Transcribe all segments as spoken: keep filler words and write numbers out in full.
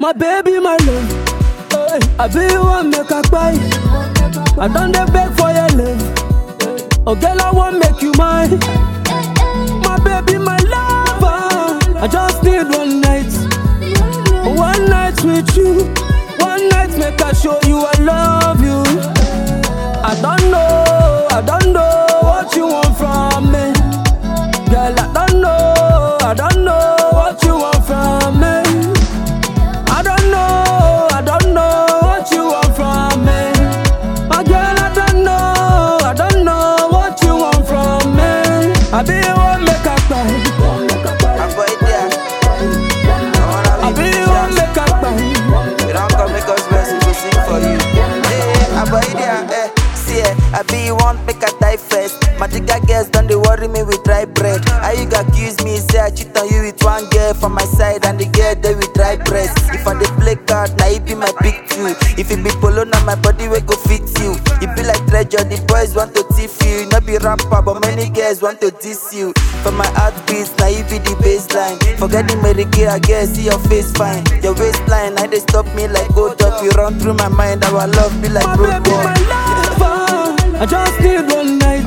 My baby, my love. Hey, I be you want make a cry. I done the beg for your love. Oh girl, I want make you mine. My baby, my lover. I just need one night. One night with you. One night make I show you I love you. I don't know, I don't know what you want from me. Girl, I don't know, I don't know what you want from me. I don't know, I don't know what you want from me. My girl, I don't know, I don't know what you want from me. I be the one make a cry. Avoid that. I be the one make a cry. You don't come make us rest, we go sing for you. Hey, avoid that. Eh, see, eh, I be you want make a die first. My digger girls don't they worry me with dry bread. How you got accuse me, say I cheat on you with one girl from my side and the girl there with dry breast. If I dey play card, now it be my big two. If it be polo, now my body will go fit you. It be like treasure, the boys want to thief you. Not be rapper, but many girls want to diss you. For my heartbeats, now you be the baseline. Forget the Mary Kay, I guess, see your face fine. Your waistline, now they stop me like gold up. You run through my mind, our love be like My broke baby, my lover. I just need one night.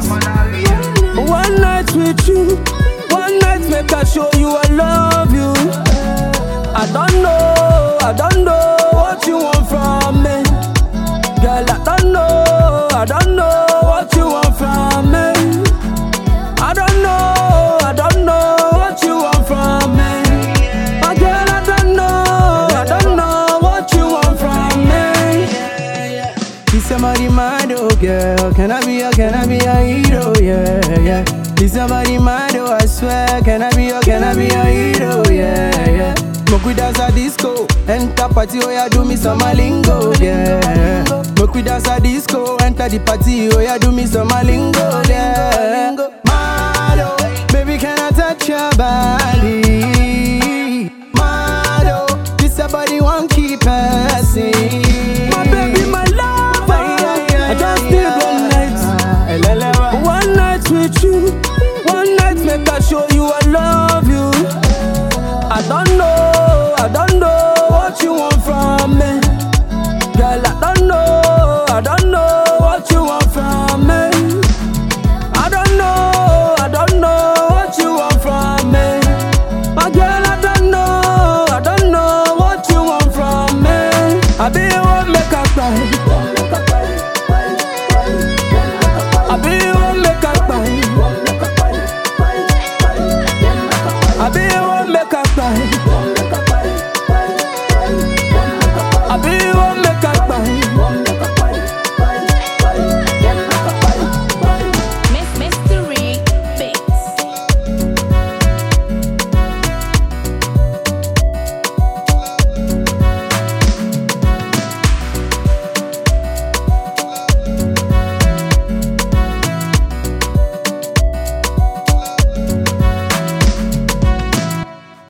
One night with you. One night make I show you I love you. I don't know, I don't know what you want from me. Girl, I don't know, I don't know what you want from me. I don't know, I don't know what you want from me. My girl, I don't know, I don't know what you want from me. This somebody mad, oh girl. Can I be a, can I be a hero? Yeah, yeah. This somebody mad, oh I swear. Can I be a, can I be a hero? Yeah, yeah. Make we dance a disco, enter party, oh yeah, do me some lingo, yeah. Make we dance a disco, enter the party, oh yeah, do me some lingo, yeah. Mad, oh, baby, can I touch your body?